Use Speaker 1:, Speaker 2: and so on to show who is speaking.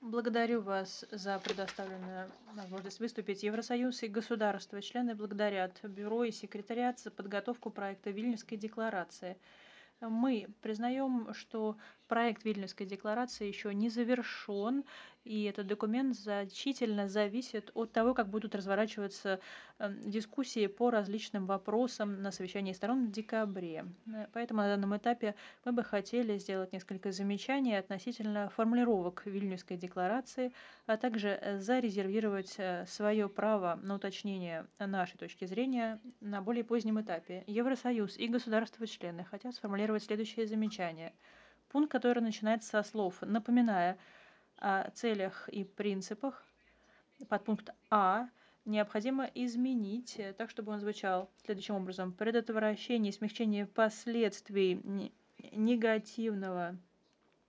Speaker 1: Благодарю вас за предоставленную возможность выступить. Евросоюз и государства-члены благодарят Бюро и Секретариат за подготовку проекта Вильнюсской декларации. Мы признаем, что проект Вильнюсской декларации еще не завершен, и этот документ значительно зависит от того, как будут разворачиваться дискуссии по различным вопросам на совещании сторон в декабре. Поэтому на данном этапе мы бы хотели сделать несколько замечаний относительно формулировок Вильнюсской декларации, а также зарезервировать свое право на уточнение нашей точки зрения на более позднем этапе. Евросоюз и государства-члены хотят сформулировать следующее замечание. Пункт, который начинается со слов, напоминая о целях и принципах, подпункт А необходимо изменить так, чтобы он звучал следующим образом. Предотвращение и смягчение последствий негативного